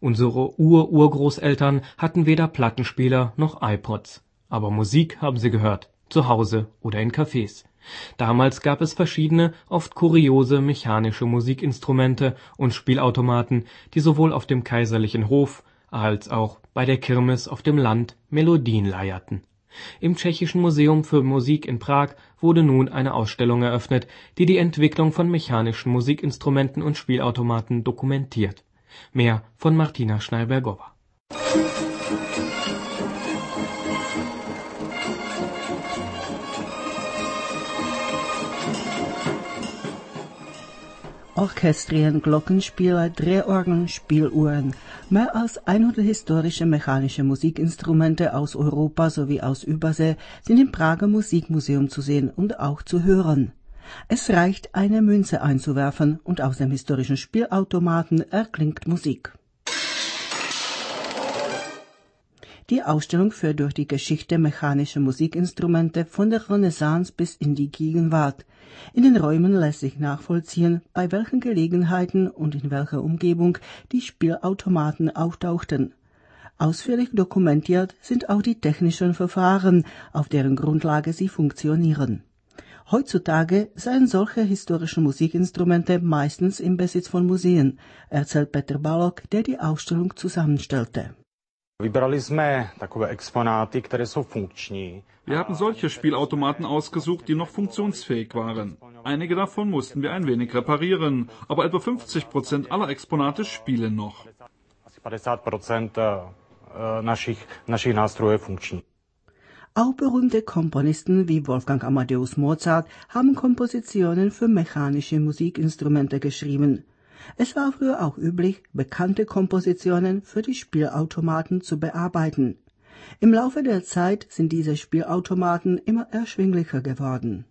Unsere Urgroßeltern hatten weder Plattenspieler noch iPods. Aber Musik haben sie gehört, zu Hause oder in Cafés. Damals gab es verschiedene, oft kuriose mechanische Musikinstrumente und Spielautomaten, die sowohl auf dem kaiserlichen Hof als auch bei der Kirmes auf dem Land Melodien leierten. Im Tschechischen Museum für Musik in Prag wurde nun eine Ausstellung eröffnet, die die Entwicklung von mechanischen Musikinstrumenten und Spielautomaten dokumentiert. Mehr von Martina Schneibergova. Orchestrien, Glockenspieler, Drehorgeln, Spieluhren. Mehr als 100 historische mechanische Musikinstrumente aus Europa sowie aus Übersee sind im Prager Musikmuseum zu sehen und auch zu hören. Es reicht, eine Münze einzuwerfen und aus dem historischen Spielautomaten erklingt Musik. Die Ausstellung führt durch die Geschichte mechanischer Musikinstrumente von der Renaissance bis in die Gegenwart. In den Räumen lässt sich nachvollziehen, bei welchen Gelegenheiten und in welcher Umgebung die Spielautomaten auftauchten. Ausführlich dokumentiert sind auch die technischen Verfahren, auf deren Grundlage sie funktionieren. Heutzutage seien solche historische Musikinstrumente meistens im Besitz von Museen, erzählt Petr Balog, der die Ausstellung zusammenstellte. Wir haben solche Spielautomaten ausgesucht, die noch funktionsfähig waren. Einige davon mussten wir ein wenig reparieren, aber etwa 50% aller Exponate spielen noch. Auch berühmte Komponisten wie Wolfgang Amadeus Mozart haben Kompositionen für mechanische Musikinstrumente geschrieben. Es war früher auch üblich, bekannte Kompositionen für die Spielautomaten zu bearbeiten. Im Laufe der Zeit sind diese Spielautomaten immer erschwinglicher geworden.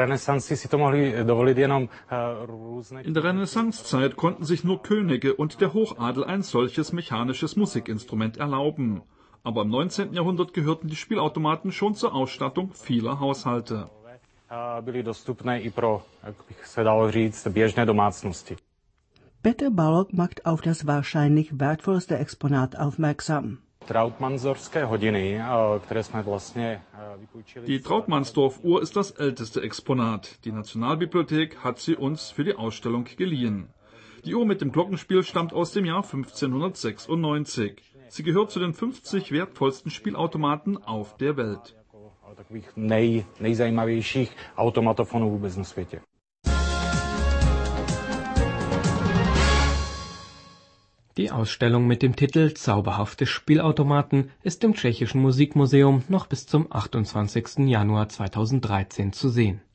In der Renaissancezeit konnten sich nur Könige und der Hochadel ein solches mechanisches Musikinstrument erlauben. Aber im 19. Jahrhundert gehörten die Spielautomaten schon zur Ausstattung vieler Haushalte. Petr Balog macht auf das wahrscheinlich wertvollste Exponat aufmerksam. Die Trautmannsdorf-Uhr ist das älteste Exponat. Die Nationalbibliothek hat sie uns für die Ausstellung geliehen. Die Uhr mit dem Glockenspiel stammt aus dem Jahr 1596. Sie gehört zu den 50 wertvollsten Spielautomaten auf der Welt. Die Ausstellung mit dem Titel Zauberhafte Spielautomaten ist im Tschechischen Musikmuseum noch bis zum 28. Januar 2013 zu sehen.